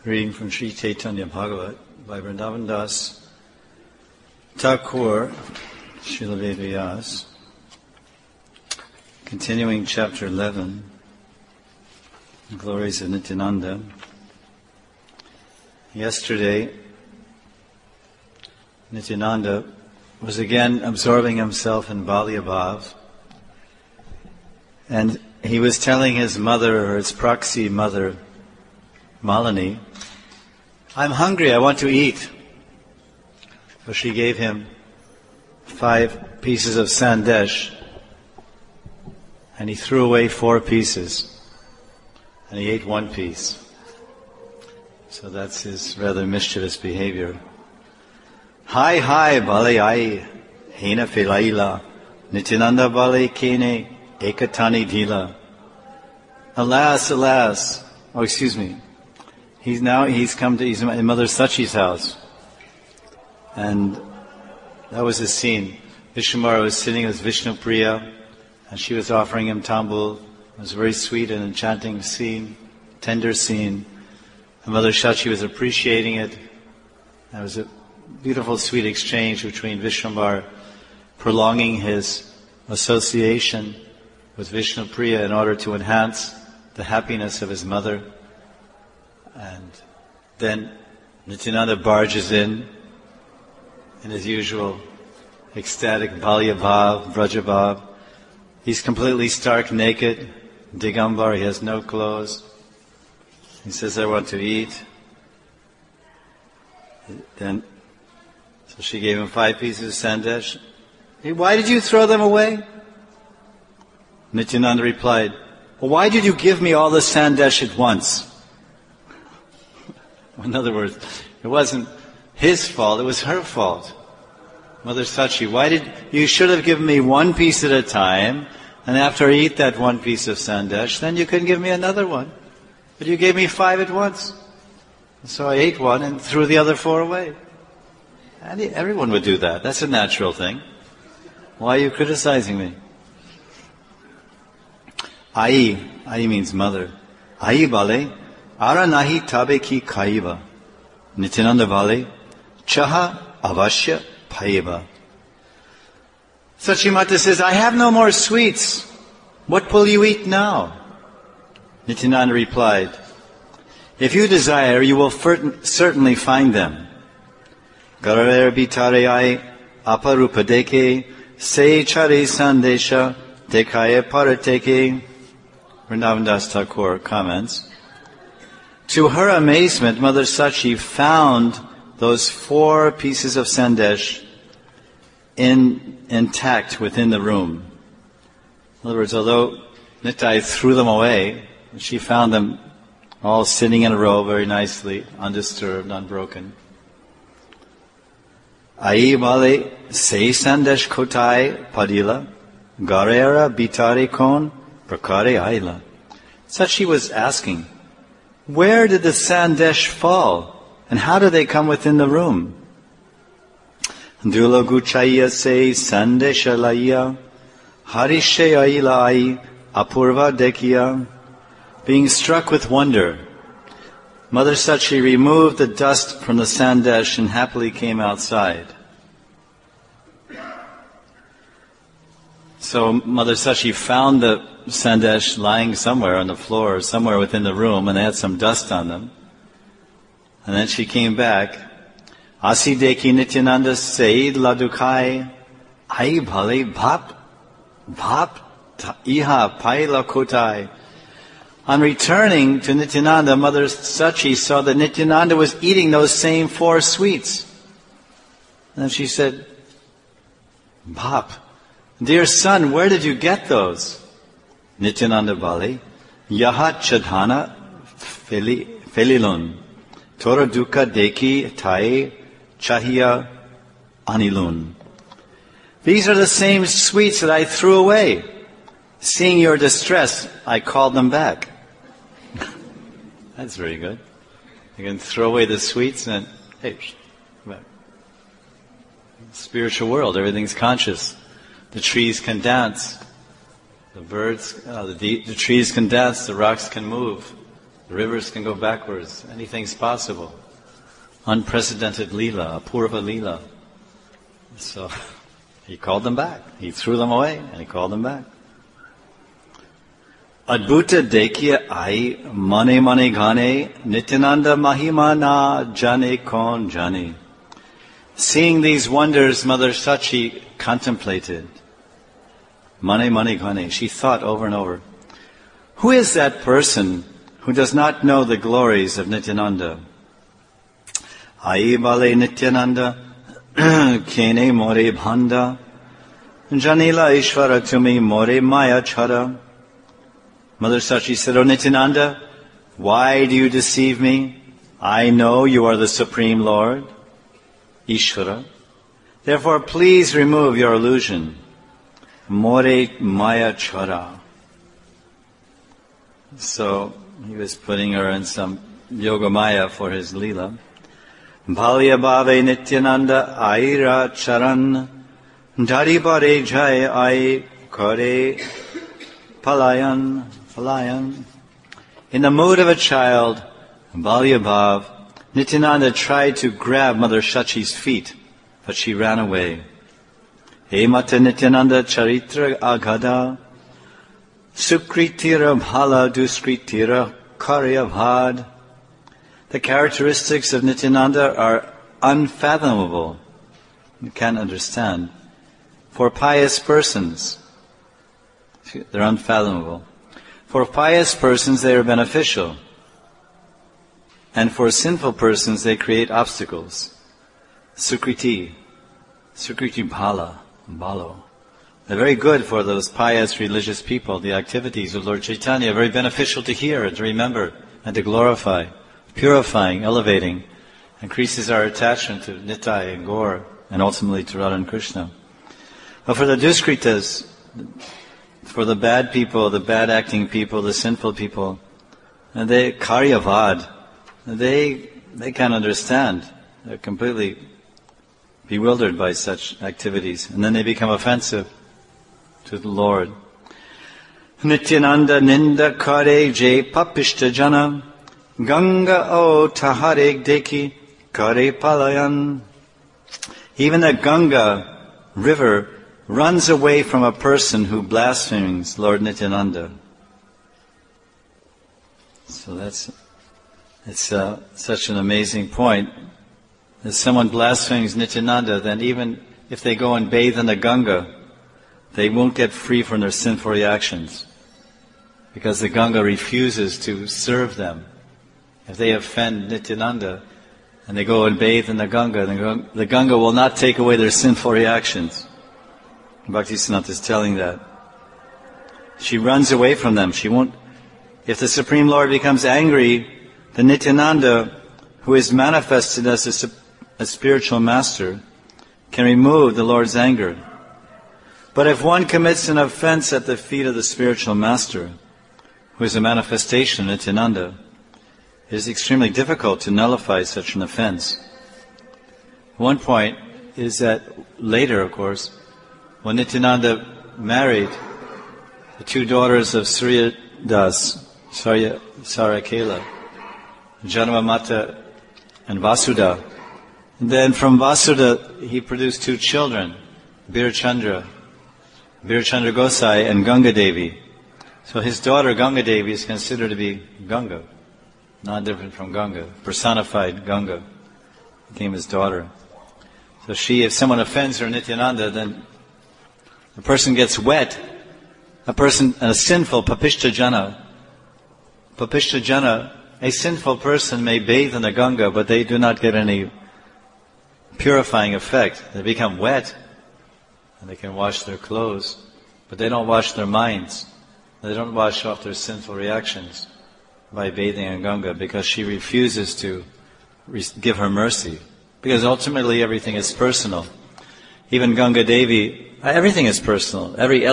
Reading from Sri Chaitanya Bhagavat by Vrindavan Das Thakur, Srila Vedas, continuing chapter 11, the glories of Nityananda. Yesterday, Nityananda was again absorbing himself in Balyabhav, and he was telling his mother, or his proxy mother, Malini, "I'm hungry, I want to eat." So she gave him 5 pieces of sandesh, and he threw away 4 pieces, and he ate 1 piece. So that's his rather mischievous behavior. Hi, bale ai, hena filaila, Nityananda bale kene, ekatani dhila. Alas, he's come to his mother Sachi's house. And that was the scene. Vishwamara was sitting with Vishnu Priya, and she was offering him tambul. It was a very sweet and enchanting scene, tender scene. And Mother Sachi was appreciating it. There was a beautiful, sweet exchange between Vishwamara prolonging his association with Vishnu Priya in order to enhance the happiness of his mother. And then Nityananda barges in his usual ecstatic Balyabhav, Vrajabhav. He's completely stark naked, Digambar, he has no clothes. He says, "I want to eat." So she gave him 5 pieces of sandesh. "Hey, why did you throw them away?" Nityananda replied, "Well, why did you give me all the sandesh at once?" In other words, it wasn't his fault, it was her fault. Mother Sachi, you should have given me 1 piece at a time, and after I eat that 1 piece of sandesh, then you can give me another one. But you gave me 5 at once. So I ate 1 and threw the other 4 away. And everyone would do that. That's a natural thing. Why are you criticizing me? Ai means mother. Ai bale, ara nahi tabe ki khaiva. Nityananda bale, chaha avashya phaiva. Sachimata says, "I have no more sweets. What will you eat now?" Nityananda replied, "If you desire, you will certainly find them. Garer bitare ai aparupadeke se chare sandesha dekaye parateke." Vrindavan Das Thakur comments, to her amazement, Mother Sachi found those 4 pieces of sandesh intact within the room. In other words, although Nitai threw them away, she found them all sitting in a row very nicely, undisturbed, unbroken. Ai bale se sandesh kotai padila, garera bitare kon prakare aila. Sachi was asking, where did the sandesh fall, and how did they come within the room? Dula guchaya se sandesha laya, harishe ailai apurva dekiya. Being struck with wonder, Mother Sachi removed the dust from the sandesh and happily came outside. So Mother Sachi found the sandesh lying somewhere on the floor, somewhere within the room, and they had some dust on them. And then she came back. Asi deki Nityananda Said Ladukai Ai Bhale Bhap Iha Pai Lakotai. On returning to Nityananda, Mother Sachi saw that Nityananda was eating those same 4 sweets. And she said, "Bhap, dear son, where did you get those?" Nityananda Bali, "Yaha chadhana felilun, tora dukkha deki tai chahiya anilun." These are the same sweets that I threw away. Seeing your distress, I called them back. That's very good. You can throw away the sweets and, hey, come back. Spiritual world, everything's conscious. The trees can dance. The birds, the trees can dance, the rocks can move. The rivers can go backwards. Anything's possible. Unprecedented Leela, Apurva Leela. So he called them back. He threw them away and he called them back. Adbhuta dekhiye ai mane mane ghane Nityananda mahima na jane kon jane. Seeing these wonders, Mother Sachi contemplated. Mane mane ghane. She thought over and over. Who is that person who does not know the glories of Nityananda? Ai bale Nityananda kene more bhanda janila ishvara tumi more maya chara. Mother Sachi said, "O Nityananda, why do you deceive me? I know you are the Supreme Lord, Ishvara. Therefore, please remove your illusion. More maya chara." So he was putting her in some yoga maya for his lila. Bhalya bhave Nityananda aira charan dari bare jai ai kare palayan. In the mood of a child, Bhalya bhav, Nityananda tried to grab Mother Sachi's feet, but she ran away. He mata Nityananda charitra agada sukritira bhala duskritira karya bhad. The characteristics of Nityananda are unfathomable. You can't understand. For pious persons, they're unfathomable. For pious persons, they are beneficial. And for sinful persons, they create obstacles. Sukriti bhala, bhalo. They're very good for those pious religious people. The activities of Lord Chaitanya are very beneficial to hear and to remember and to glorify. Purifying, elevating, increases our attachment to Nitai and Gaur, and ultimately to Radha and Krishna. But for the Duskritas, for the bad people, the bad acting people, the sinful people, and they karyavad, they can't understand. They're completely bewildered by such activities, and then they become offensive to the Lord. Nityananda ninda kare je papishta jana Ganga o tahare deki kare palayan. Even the Ganga river runs away from a person who blasphemes Lord Nityananda. So it's such an amazing point. If someone blasphemes Nityananda, then even if they go and bathe in the Ganga, they won't get free from their sinful reactions, because the Ganga refuses to serve them. If they offend Nityananda and they go and bathe in the Ganga, the Ganga will not take away their sinful reactions. Bhaktisiddhanta is telling that. She runs away from them. She won't. If the Supreme Lord becomes angry, the Nityananda, who is manifested as a spiritual master, can remove the Lord's anger. But if one commits an offense at the feet of the spiritual master, who is a manifestation of Nityananda, it is extremely difficult to nullify such an offense. One point is that later, of course, when Nityananda married the two daughters of Suryadas, Sarakela, Janamamata and Vasuda, and then from Vasuda he produced two children, Birchandra Gosai and Ganga Devi. So his daughter Ganga Devi is considered to be Ganga, not different from Ganga. Personified Ganga became his daughter. So if someone offends her Nityananda, then the person gets wet. A sinful papishta jana, a sinful person may bathe in the Ganga, but they do not get any purifying effect. They become wet, and they can wash their clothes, but they don't wash their minds. They don't wash off their sinful reactions by bathing in Ganga, because she refuses to give her mercy. Because ultimately everything is personal. Even Ganga Devi, everything is personal. Every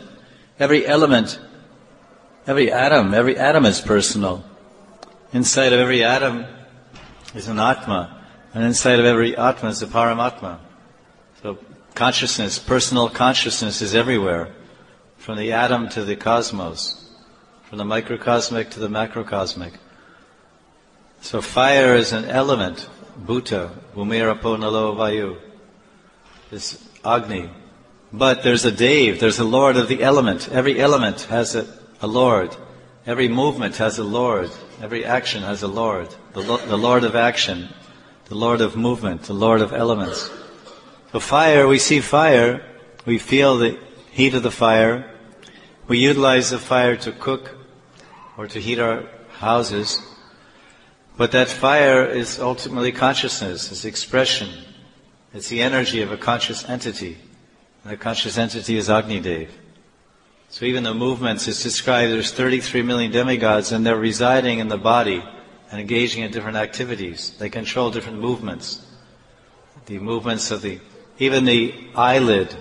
atom is personal. Inside of every atom is an Atma, and inside of every Atma is a Paramatma. So personal consciousness is everywhere, from the atom to the cosmos, from the microcosmic to the macrocosmic. So fire is an element, bhuta, bhumirapo nalo vayu, is Agni. But there's a Dev, there's a Lord of the element. Every element has a Lord. Every movement has a Lord. Every action has a Lord. The Lord of action, the Lord of movement, the Lord of elements. So fire, we see fire, we feel the heat of the fire. We utilize the fire to cook or to heat our houses. But that fire is ultimately consciousness, it's expression. It's the energy of a conscious entity. And the conscious entity is Agni Dev. So even the movements, it's described, there's 33 million demigods and they're residing in the body and engaging in different activities. They control different movements. The movements of even the eyelid,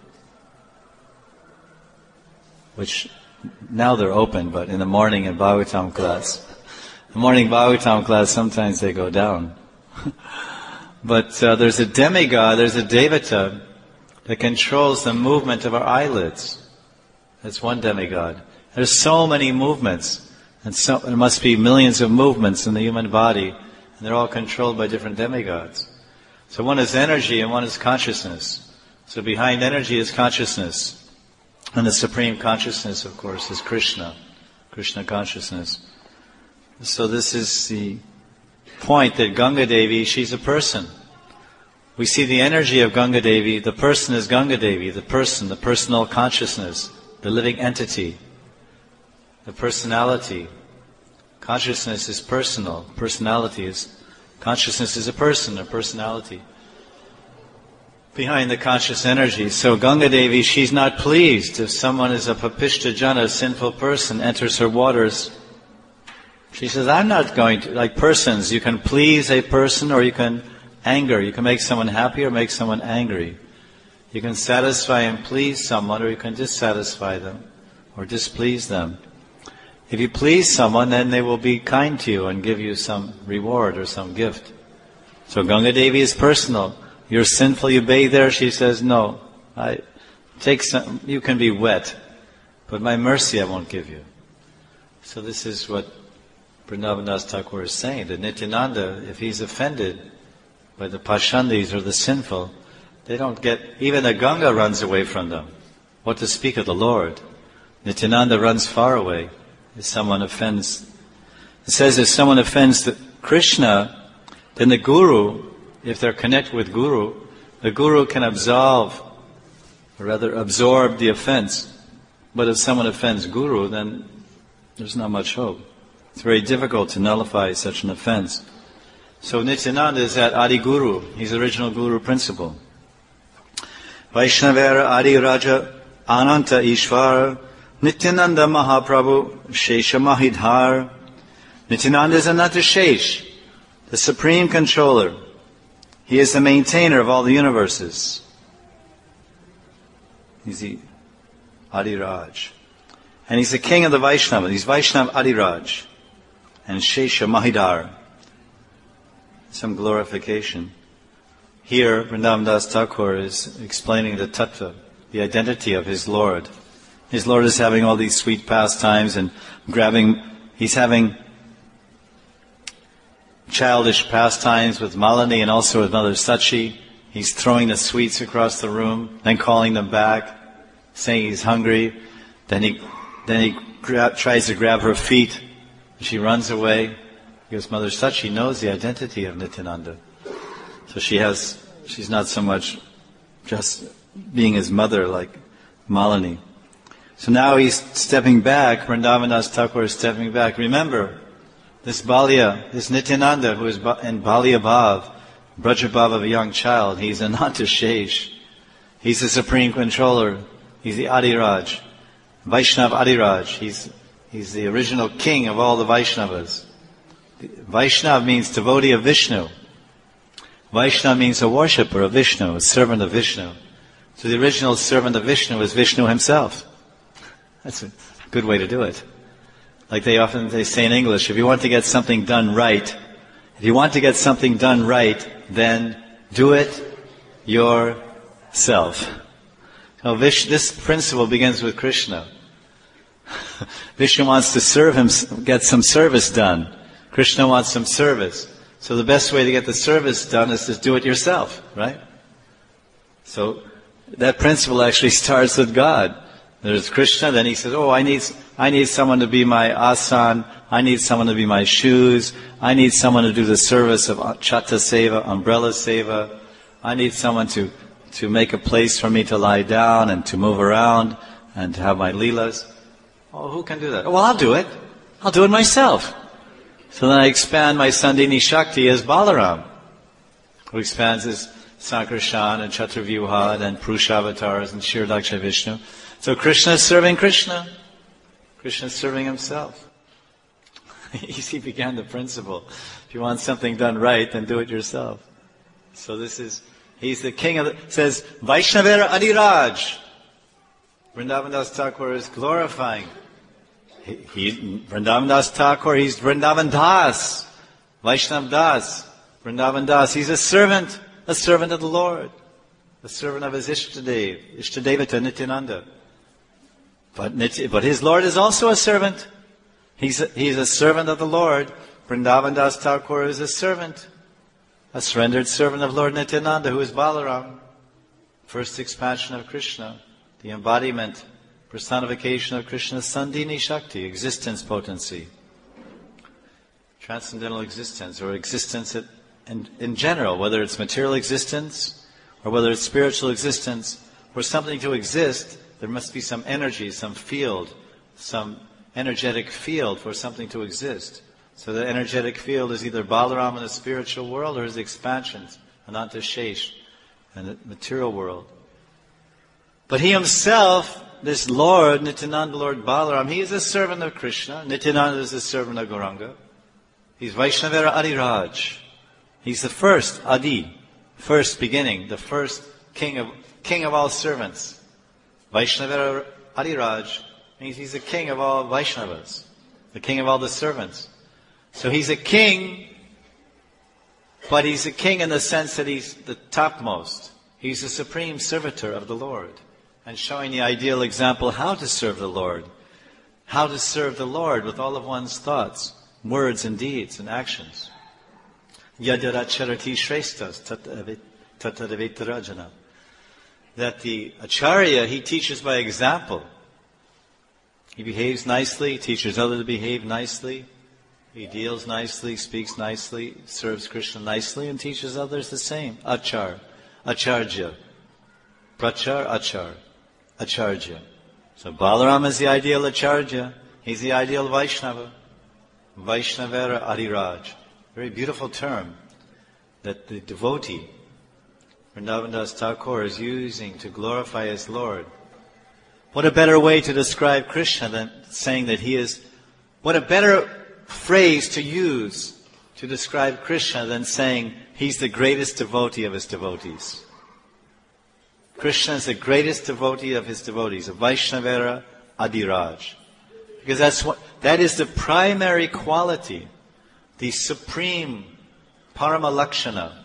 which now they're open, but in the morning in Bhagavatam class, the morning Bhagavatam class, sometimes they go down. But there's a demigod, there's a devata that controls the movement of our eyelids. That's one demigod. There's so many movements, and there must be millions of movements in the human body, and they're all controlled by different demigods. So one is energy and one is consciousness. So behind energy is consciousness. And the supreme consciousness, of course, is Krishna. Krishna consciousness. So this is the point that Ganga Devi, she's a person. We see the energy of Ganga Devi. The person is Ganga Devi, the person, the personal consciousness, the living entity, the personality. Consciousness is personal. Consciousness is a person, a personality. Behind the conscious energy. So Ganga Devi, she's not pleased if someone is a papishta jana, a sinful person, enters her waters. She says, I'm not going to, like persons, you can please a person or you can anger. You can make someone happy or make someone angry. You can satisfy and please someone or you can dissatisfy them or displease them. If you please someone, then they will be kind to you and give you some reward or some gift. So Ganga Devi is personal. You're sinful, you bathe there, she says, no, you can be wet, but my mercy I won't give you. So this is what Vrindavan Das Thakur is saying, that Nityananda, if he's offended by the Pashandis or the sinful, they don't get, even the Ganga runs away from them. What to speak of the Lord? Nityananda runs far away if someone offends. It says if someone offends Krishna, then the Guru, if they're connected with Guru, the Guru can absorb the offense. But if someone offends Guru, then there's not much hope. It's very difficult to nullify such an offense. So Nityananda is that Adi Guru. He's the original Guru principle. Vaishnavera Adi Raja Ananta Ishvara Nityananda Mahaprabhu Shesha Mahidhar. Nityananda is Ananta Shesh, the supreme controller. He is the maintainer of all the universes. He's the Adiraj. And he's the king of the Vaishnava. He's Vaishnav Adiraj. And Shesha Mahidhar. Some glorification. Here, Vrindavan Das Thakur is explaining the tattva, the identity of his Lord. His Lord is having all these sweet pastimes and he's having childish pastimes with Malini and also with Mother Sachi. He's throwing the sweets across the room, then calling them back, saying he's hungry. Then he tries to grab her feet. She runs away because Mother Sachi knows the identity of Nityananda. So she's not so much just being his mother like Malini. So now he's stepping back, Vrindavan Das Thakur is stepping back. Remember, this Balya, this Nityananda who is in Balya Bhav, Braja Bhav of a young child, he's Ananta Shesh. He's the supreme controller. He's the Adiraj. Vaishnav Adiraj. He's the original king of all the Vaishnavas. Vaishnav means devotee of Vishnu. Vaishnav means a worshipper of Vishnu, a servant of Vishnu. So the original servant of Vishnu is Vishnu himself. That's a good way to do it. Like they say in English, if you want to get something done right, then do it yourself. So this principle begins with Krishna. Vishnu wants to serve him, get some service done. Krishna wants some service. So the best way to get the service done is to do it yourself, right? So that principle actually starts with God. There's Krishna, then he says, I need someone to be my asan, I need someone to be my shoes, I need someone to do the service of chata seva, umbrella seva, I need someone to make a place for me to lie down and to move around and to have my leelas. Oh, who can do that? Well, I'll do it. I'll do it myself. So then I expand my Sandhini Shakti as Balaram, who expands his Sankarshan and Chaturvyuha and Purushavatars and Kshirodaksha Vishnu. So Krishna is serving Krishna. Krishna is serving himself. He began the principle. If you want something done right, then do it yourself. So he's the king of says, Vaishnavera Adiraj. Vrindavan Das Thakur is glorifying. Vrindavan Das Thakur, he's Vrindavan Das. Vaishnav Das. Vrindavan Das. He's a servant of the Lord. A servant of his Ishtadev, Ishtadevata Nityananda. But his Lord is also a servant. He's a servant of the Lord. Vrindavan Das Thakur is a servant. A surrendered servant of Lord Nityananda, who is Balaram. First expansion of Krishna. The embodiment, personification of Krishna's Sandhini Shakti, existence potency. Transcendental existence, or existence in general, whether it's material existence, or whether it's spiritual existence. For something to exist, there must be some energy, some field, some energetic field for something to exist. So the energetic field is either Balaram in the spiritual world or his expansions, Ananta Shesh, in the material world. But he himself, this Lord, Nityananda, Lord Balaram, he is a servant of Krishna. Nityananda is a servant of Gauranga. He's Vaishnavera Adiraj. He's the first Adi, first beginning, the first king of all servants. Vaishnavera Adiraj means he's the king of all Vaishnavas, the king of all the servants. So he's a king, but he's a king in the sense that he's the topmost. He's the supreme servitor of the Lord, and showing the ideal example how to serve the Lord. How to serve the Lord with all of one's thoughts, words and deeds and actions. Yadaracharati shreshtas tatadavetarajana. That the acharya, he teaches by example. He behaves nicely, teaches others to behave nicely. He deals nicely, speaks nicely, serves Krishna nicely, and teaches others the same. Achar, acharya. Prachar, achar. Acharya. So Balaram is the ideal acharya. He's the ideal Vaishnava. Vaishnavera Adiraj. Very beautiful term that the devotee, Vrindavan Das Thakur, is using to glorify his Lord. What a better way to describe Krishna than saying that he is... What a better phrase to use to describe Krishna than saying he's the greatest devotee of his devotees. Krishna is the greatest devotee of his devotees, a Vaishnavera Adiraj. Because that is the primary quality, the supreme Parama Lakshana,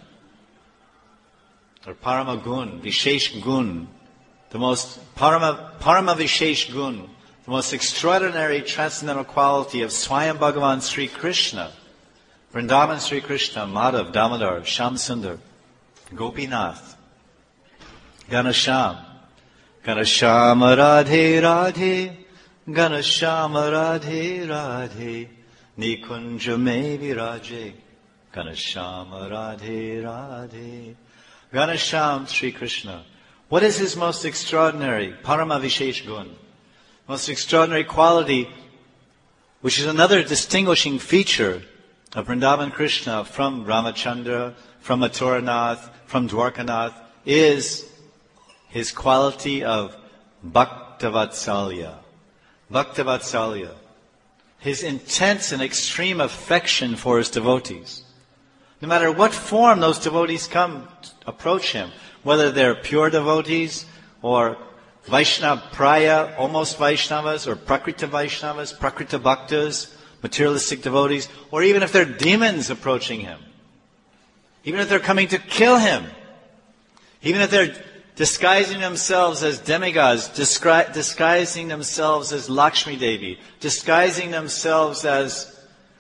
or Parama Gun, Vishesh Gun, the most Parama Vishesh Gun, the most extraordinary transcendental quality of Swayam Bhagavan Sri Krishna, Vrindavan Sri Krishna, Madhav, Damodar, Shamsundar, Gopinath, Ganasham, Ganasham Radhe Radhe, Ganasham Radhe Radhe, Nikunja Me Viraje, Ganasham Radhe Radhe, Ganasham Sri Krishna. What is his most extraordinary, Parama Vishesh Gun? Most extraordinary quality, which is another distinguishing feature of Vrindavan Krishna from Ramachandra, from Mathuranath, from Dwarkanath, is his quality of Bhaktavatsalya. Bhaktavatsalya. His intense and extreme affection for his devotees. No matter what form those devotees approach him, whether they're pure devotees or Vaishnava Praya, almost Vaishnavas, or Prakrita Vaishnavas, Prakrita Bhaktas, materialistic devotees, or even if they're demons approaching him, even if they're coming to kill him, even if they're disguising themselves as demigods, disguising themselves as Lakshmi Devi, disguising themselves as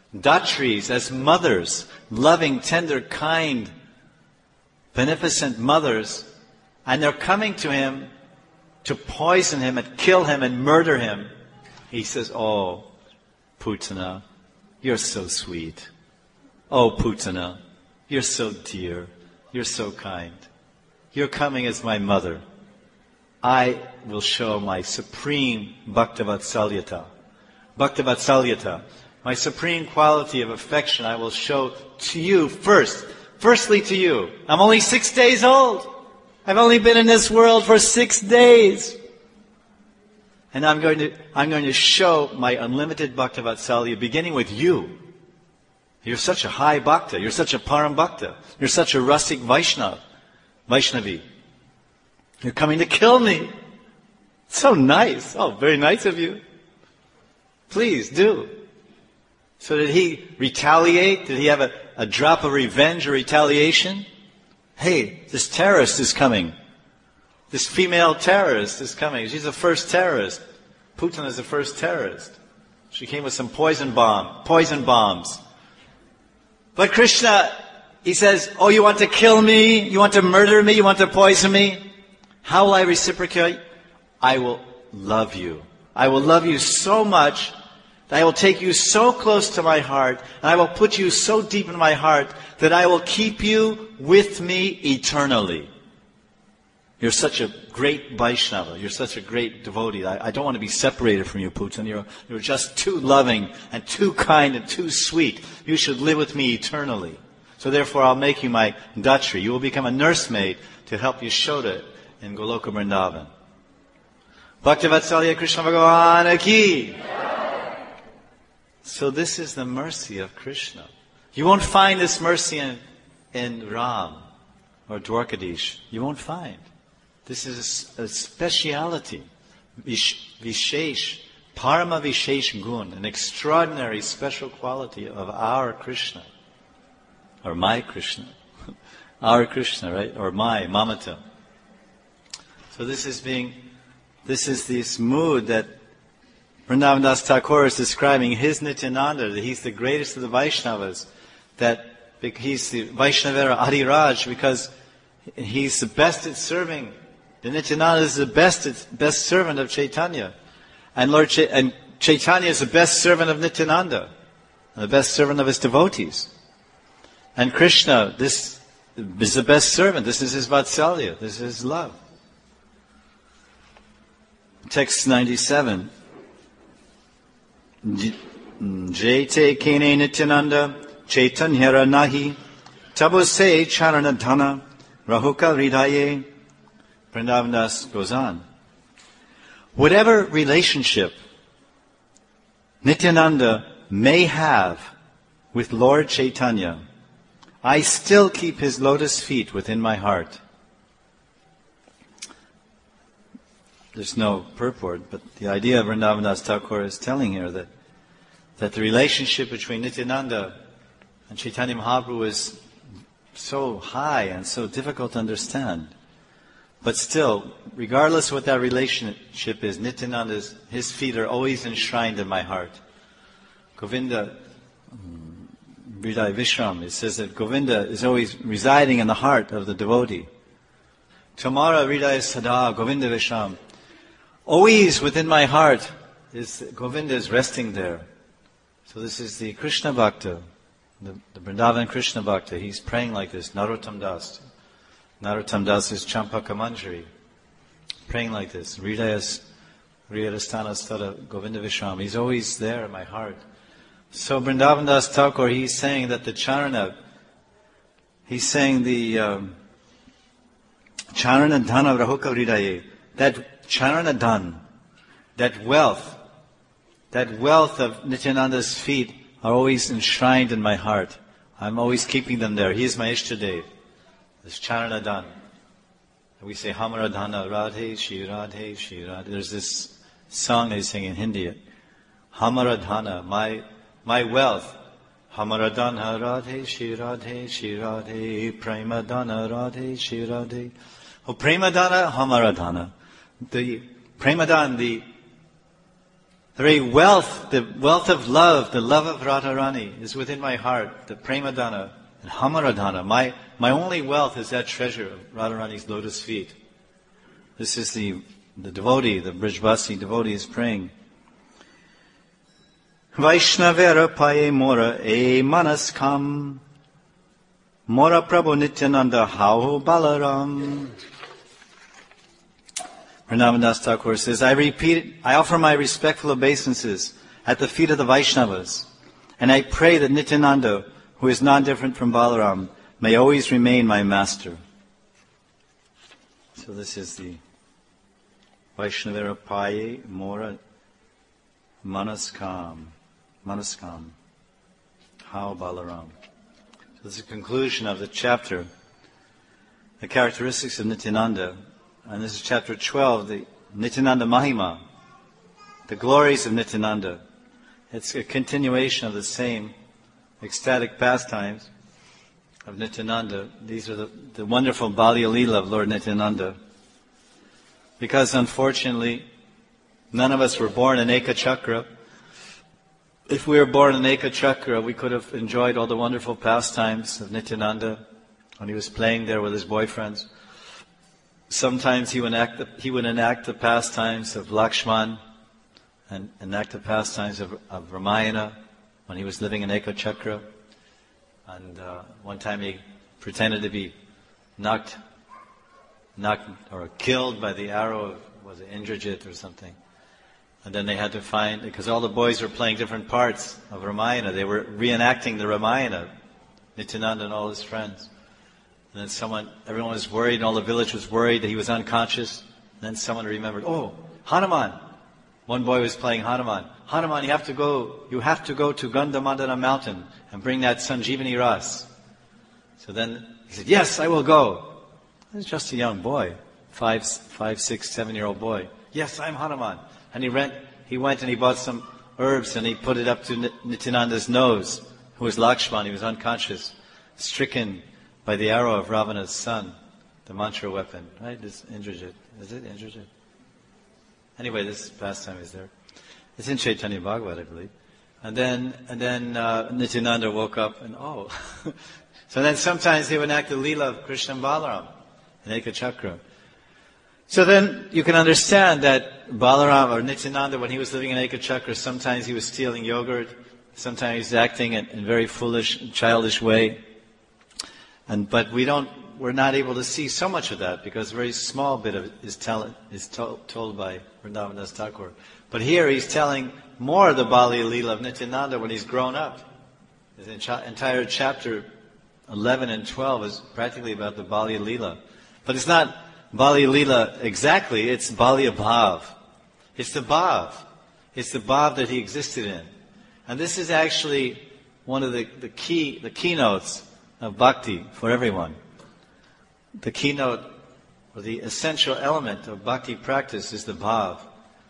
Datris as mothers, loving, tender, kind, beneficent mothers, and they're coming to him to poison him and kill him and murder him. He says, oh, Putana, you're so sweet. Oh, Putana, you're so dear. You're so kind. You're coming as my mother. I will show my supreme Bhaktavatsalyata. Bhaktavatsalyata, my supreme quality of affection, I will show to you first. Firstly to you. I'm only 6 days old. I've only been in this world for 6 days. And I'm going to show my unlimited Bhaktavatsalya beginning with you. You're such a high Bhakta. You're such a Param Bhakta. You're such a rustic Vaishnavi. You're coming to kill me. So nice. Oh, very nice of you. Please do. So did he retaliate? Did he have a drop of revenge or retaliation? Hey, this terrorist is coming. This female terrorist is coming. She's the first terrorist. Putin is the first terrorist. She came with some poison bombs. But Krishna, he says, oh, you want to kill me? You want to murder me? You want to poison me? How will I reciprocate? I will love you. I will love you so much that I will take you so close to my heart, and I will put you so deep in my heart that I will keep you with me eternally. You're such a great Vaishnava. You're such a great devotee. I don't want to be separated from you, Putin. You're just too loving and too kind and too sweet. You should live with me eternally. So therefore I'll make you my Datri. You will become a nursemaid to help Yashoda in Goloka Vrindavan. Bhaktavatsalya Krishna Bhagavan ki. So this is the mercy of Krishna. You won't find this mercy in Ram or Dwarkadish. You won't find. This is a speciality. Vishesh, Parama Vishesh Gun, an extraordinary special quality of our Krishna. Or my Krishna. Our Krishna, right? Or my, Mamata. So this is this mood that Vrindavan Das Thakur is describing his Nityananda, that he's the greatest of the Vaishnavas, that he's the Vaishnavara Adiraj because he's the best at serving. The Nityananda is the best servant of Chaitanya. And and Chaitanya is the best servant of Nityananda, and the best servant of his devotees. And Krishna, this is the best servant. This is his Vatsalya. This is his love. Text 97. Jete kene Nityananda Chaitanyara nahi tabose charanadhana rahuka hridaye. Vrindavan Das goes on. Whatever relationship Nityananda may have with Lord Chaitanya, I still keep his lotus feet within my heart. There's no purport, but the idea of Vrindavan Das Thakur is telling here that the relationship between Nityananda and Chaitanya Mahaprabhu is so high and so difficult to understand. But still, regardless of what that relationship is, Nityananda's, his feet are always enshrined in my heart. Govinda, Hridaya Vishram, it says that Govinda is always residing in the heart of the devotee. Tamara Hridaya Sada, Govinda Vishram. Always within my heart is Govinda is resting there. So this is the Krishna Bhakta, the Vrindavan Krishna Bhakta. He's praying like this, Narottam Das. Narottam Das is Champaka Manjari, praying like this, Hridayas Hriyadastana Stada Govinda Vishram. He's always there in my heart. So Vrindavan Das Thakur, he's saying that the charana, he's saying the charana dhana rahuka hridaye, that charana dhan, that wealth of Nityananda's feet are always enshrined in my heart. I'm always keeping them there. He is my Ishtadev. This charana dhan. We say Hamara dhana Radhe Shri Radhe Shri Radhe. There's this song they sing in Hindi. Hamara dhana, my wealth. Hamara dhana Radhe Shri Radhe Shri Radhe Prema dhana Radhe Shri Radhe. Oh, Prema dhana, Hamara dhana. The Prema dhana, the very wealth, the wealth of love, the love of Radharani is within my heart, the Premadana and Hamaradhana. My only wealth is that treasure of Radharani's lotus feet. This is the devotee, the Brijvasi devotee is praying. Vaishnavera paye mora e manaskam Mora Prabhu Nityananda Hau Balaram. Vrindavan Thakur says, I offer my respectful obeisances at the feet of the Vaishnavas, and I pray that Nityananda, who is non-different from Balaram, may always remain my master. So this is the Vaishnavera Paye Mora Manaskam. Hau Balaram. So this is the conclusion of the chapter, the characteristics of Nityananda. And this is chapter 12, the Nityananda Mahima, the glories of Nityananda. It's a continuation of the same ecstatic pastimes of Nityananda. These are the wonderful Balya Leela of Lord Nityananda. Because unfortunately, none of us were born in Eka Chakra. If we were born in Eka Chakra, we could have enjoyed all the wonderful pastimes of Nityananda when he was playing there with his boyfriends. Sometimes he would enact the pastimes of Lakshman and enact the pastimes of Ramayana when he was living in Eka Chakra. And one time he pretended to be knocked or killed by the arrow of, was it Indrajit or something? And then they had to find, because all the boys were playing different parts of Ramayana, they were reenacting the Ramayana, Nityananda and all his friends. And then everyone was worried, and all the village was worried that he was unconscious. And then someone remembered, oh, Hanuman! One boy was playing Hanuman. Hanuman, you have to go to Gandhamandana mountain and bring that Sanjeevani Ras. So then he said, yes, I will go. He was just a young boy, 5, 6, 7-year-old boy. Yes, I'm Hanuman. And he went and he bought some herbs and he put it up to Nityananda's nose, who was Lakshman. He was unconscious, stricken by the arrow of Ravana's son, the mantra weapon. Right? This Indrajit. Is it Indrajit? Anyway, this pastime is there. It's in Chaitanya Bhagavat, I believe. And then Nityananda woke up and so then sometimes he would enact the Leela of Krishna and Balaram in Eka Chakra. So then you can understand that Balaram or Nityananda, when he was living in Eka Chakra, sometimes he was stealing yogurt, sometimes he was acting in a very foolish, childish way. But we're not able to see so much of that because a very small bit of it is told by Vrindavan Das Thakur. But here he's telling more of the Balya Leela of Nityananda when he's grown up. His entire chapter 11 and 12 is practically about the Balya Leela. But it's not Balya Leela exactly, it's Balya Bhav. It's the Bhav. It's the Bhav that he existed in. And this is actually one of the keynotes of bhakti for everyone. The keynote, or the essential element of bhakti practice is the Bhav.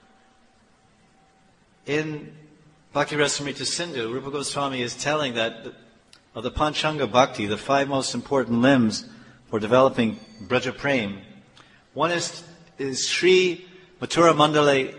In Bhakti Rasamrita Sindhu, Rupa Goswami is telling that of the Panchanga Bhakti, the 5 most important limbs for developing Braja Prem, one is Sri Mathura Mandala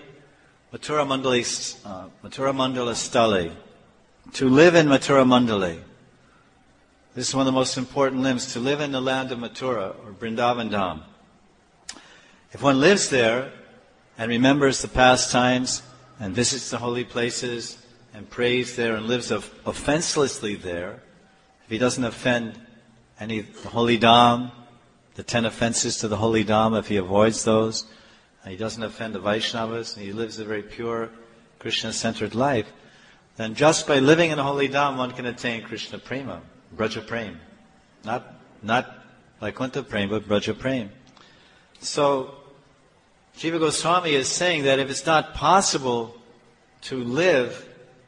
Stale. To live in Mathura Mandale. This is one of the most important limbs, to live in the land of Mathura, or Vrindavan Dham. If one lives there and remembers the past times and visits the holy places and prays there and lives offenselessly there, if he doesn't offend the holy Dham, the 10 offenses to the holy Dham, if he avoids those, and he doesn't offend the Vaishnavas, and he lives a very pure, Krishna-centered life, then just by living in the holy Dham, one can attain Krishna Prema, Braja Prem. Not Vaikuntha Prem, but Braja Prem. So, Jiva Goswami is saying that if it's not possible to live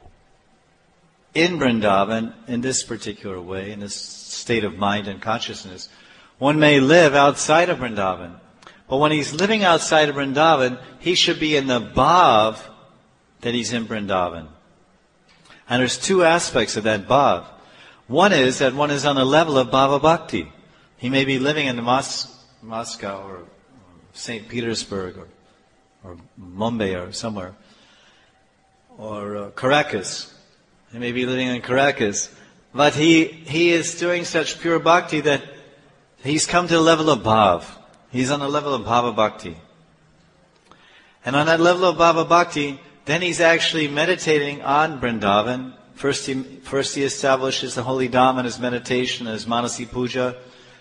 in Vrindavan in this particular way, in this state of mind and consciousness, one may live outside of Vrindavan. But when he's living outside of Vrindavan, he should be in the bhav that he's in Vrindavan. And there's 2 aspects of that bhav. One is that one is on the level of bhava bhakti. He may be living in Moscow or St. Petersburg or Mumbai or somewhere. Caracas. He may be living in Caracas. But he is doing such pure bhakti that he's come to the level of bhav. He's on the level of bhava bhakti. And on that level of bhava bhakti, then he's actually meditating on Vrindavan. First he establishes the holy Dham in his meditation, his Manasi Puja,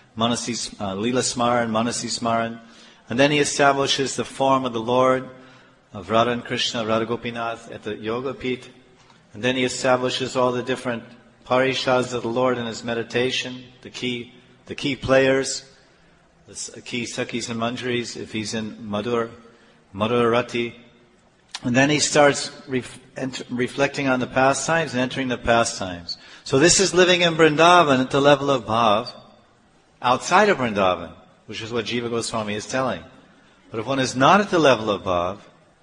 Lila Smaran, Manasi Smaran. And then he establishes the form of the Lord, of Radha and Krishna, Radha Gopinath at the Yoga Pit. And then he establishes all the different parishads of the Lord in his meditation, the key players, the key Sakhis and Manjaris, if he's in Madhurarati. And then he starts reflecting on the pastimes and entering the pastimes. So this is living in Vrindavan at the level of bhav, outside of Vrindavan, which is what Jiva Goswami is telling. But if one is not at the level of bhav,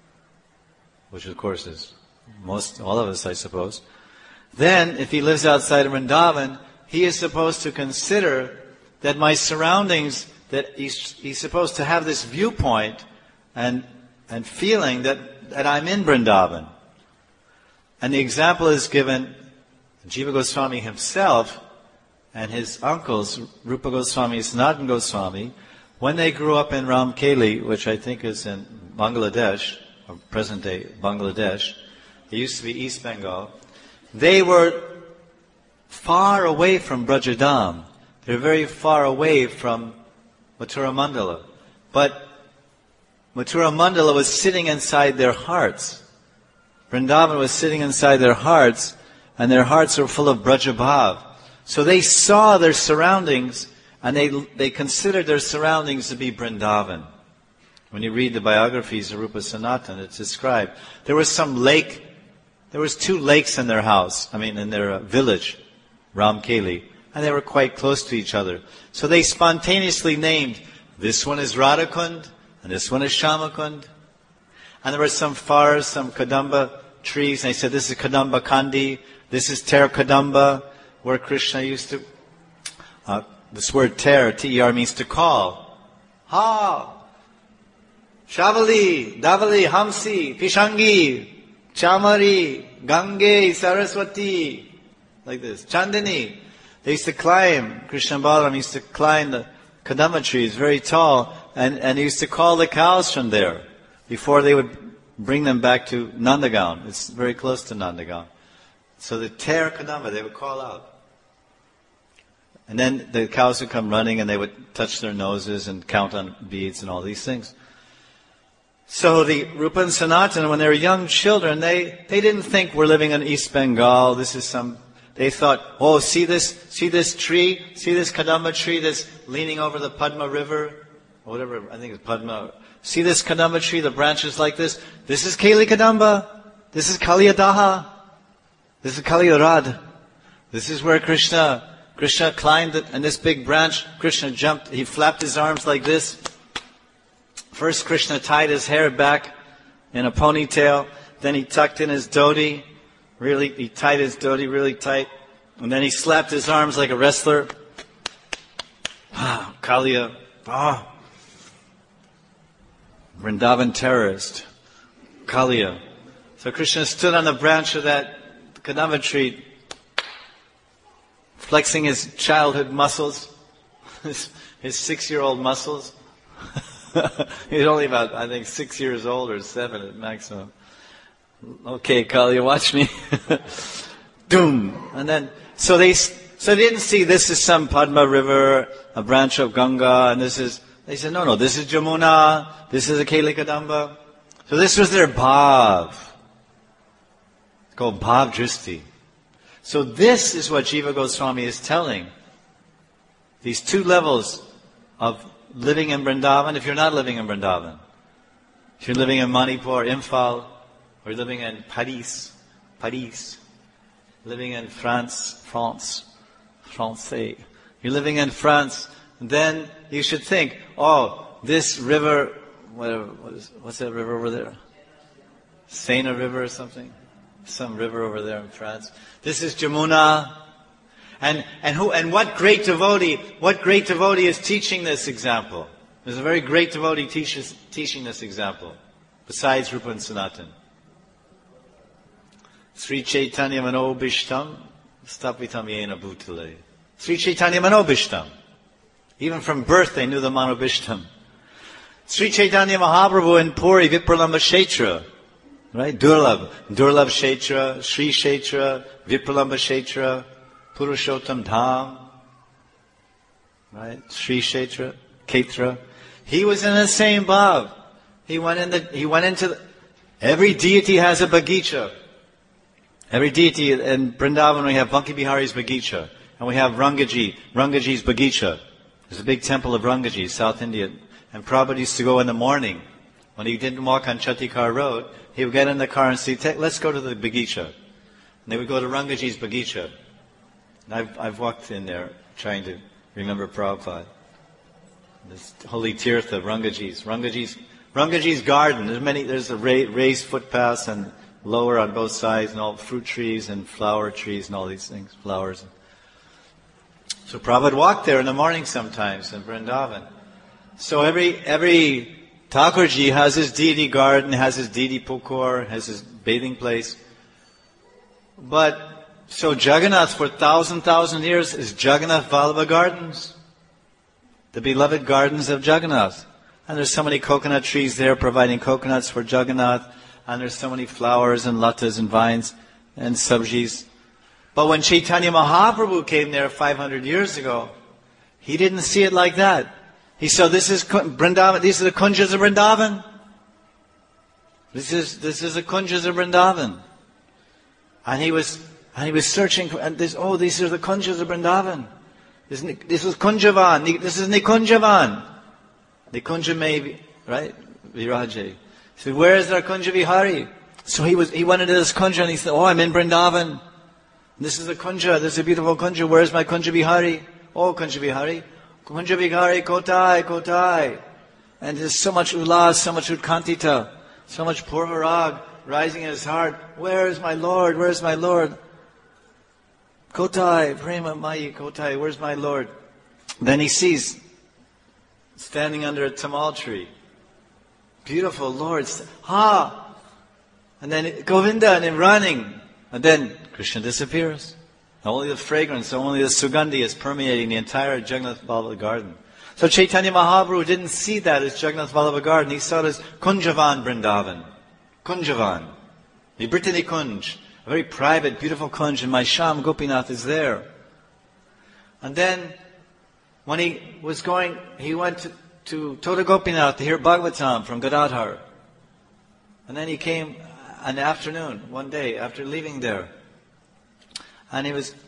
which of course is all of us, I suppose, then if he lives outside of Vrindavan, he is supposed to consider that my surroundings, that he's supposed to have this viewpoint and feeling that I'm in Vrindavan. And the example is given, Jiva Goswami himself and his uncles, Rupa Goswami and Sanatana Goswami, when they grew up in Ramkeli, which I think is in Bangladesh, or present-day Bangladesh, it used to be East Bengal, they were far away from Brajadam. They're very far away from Mathura Mandala. But Mathura Mandala was sitting inside their hearts. Vrindavan was sitting inside their hearts, and their hearts were full of Brajabhav. So they saw their surroundings, and they considered their surroundings to be Vrindavan. When you read the biographies of Rupa Sanatana, it's described. There was some lake, there was 2 lakes in their house, in their village, Ramkeli, and they were quite close to each other. So they spontaneously named, this one is Radhakund, and this one is Shamakund. And there were some flowers, some Kadamba trees, and they said, this is Kadamba Kandi, this is Ter Kadamba, where Krishna used to, this word Ter, T-E-R, means to call. Ha! Shavali, Davali, Hamsi, Pishangi, Chamari, Gange, Saraswati, like this. Chandani. They used to climb, Krishna and Balaram used to climb the Kadamba trees, very tall, and he used to call the cows from there before they would bring them back to Nandagaon. It's very close to Nandagaon. So the Ter Kadamba, they would call out. And then the cows would come running and they would touch their noses and count on beads and all these things. So the Rupa and Sanatana, when they were young children, they didn't think we're living in East Bengal. They thought, oh, see this tree, see this Kadamba tree that's leaning over the Padma River, or whatever, I think it's Padma. See this Kadamba tree, the branches like this? This is Kali Kadamba. This is Kaliyadaha. This is Kaliyarad. This is where Krishna climbed it, and this big branch, Krishna jumped, he flapped his arms like this. First Krishna tied his hair back in a ponytail, then he tucked in his dhoti, he tied his dhoti really tight, and then he slapped his arms like a wrestler. Kaliya, Vrindavan terrorist, Kaliya. So Krishna stood on the branch of that Kadamba tree, flexing his childhood muscles, his 6-year-old muscles. He's only about, I think, 6 years old or 7 at maximum. Okay, Kaliya, watch me. Doom! And then, so they didn't see this is some Padma River, a branch of Ganga, and they said, no, this is Jamuna, this is a Kali Kadamba. So this was their bhav. It's called bhav dristi. So this is what Jiva Goswami is telling. These 2 levels of living in Vrindavan, if you're not living in Vrindavan. If you're living in Manipur, Imphal, or living in Paris, living in France, Francais. You're living in France, then you should think, this river, what's that river over there? Seine River or something? Some river over there in France. This is Jamuna. And what great devotee is teaching this example? There's a very great devotee teaching this example, besides Rupa and Sanatana. Sri Chaitanya Manobishtam, Stapitam Yena Bhutale. Sri Chaitanya Manobishtam. Even from birth they knew the Manobishtam. Sri Chaitanya Mahaprabhu in Puri, Vipralamba Kshetra. Right? Durlabh Kshetra, Sri Kshetra, Vipralamba Kshetra, Purushottam Dham. Right? Sri Kshetra, Ketra. He was in the same bhav. He went into every deity has a bagicha. Every deity in Vrindavan we have Banki Bihari's bagicha. And we have Rangaji's bagicha. There's a big temple of Rangaji, South India. And Prabhupada used to go in the morning. When he didn't walk on Chatikar Road, he would get in the car and say, let's go to the bagicha. And they would go to Rangaji's bagicha. And I've walked in there trying to remember Prabhupada. This holy tirtha of Rangaji's garden. There's a raised footpaths and lower on both sides and all fruit trees and flower trees and all these things, flowers. So Prabhupada walked there in the morning sometimes in Vrindavan. So every Thakurji has his deity garden, has his deity pukur, has his bathing place. But so Jagannath for 1,000 years is Jagannath Vallabha Gardens. The beloved gardens of Jagannath. And there's so many coconut trees there providing coconuts for Jagannath. And there's so many flowers and latas and vines and sabjis. But when Chaitanya Mahaprabhu came there 500 years ago, he didn't see it like that. He saw this is Vrindavan, these are the kunjas of Vrindavan. This is the kunjas of Vrindavan. And he was searching for, and these are the kunjas of Vrindavan. This is Kunjavan. This is Nikunjavan. Nikunja may, right? Viraje. He said, where is our Kunja Vihari? So he went into this Kunja and he said, I'm in Vrindavan. This is a Kunja. This is a beautiful Kunja. Where is my Kunja Vihari? Oh, Kunja Vihari. Kunja Vihari, Kotai, Kotai. And there's so much ulas, so much utkantita, so much purvarag rising in his heart. Where is my Lord? Where is my Lord? Kotai, Prema Mai, Kotai, where's my Lord? Then he sees, standing under a tamal tree, beautiful Lord, and then Govinda and him running, and then Krishna disappears. Only the fragrance, only the sugandhi is permeating the entire Jagannath Vallabha garden. So Chaitanya Mahaprabhu didn't see that as Jagannath Vallabha garden, he saw it as Kunjavan Vrindavan. Kunjavan. Vibritini Kunj. A very private, beautiful kunj, and my Sham Gopinath is there. And then, when he was going, he went to Tota Gopinath to hear Bhagavatam from Gadadhar. And then he came an afternoon, one day, after leaving there. And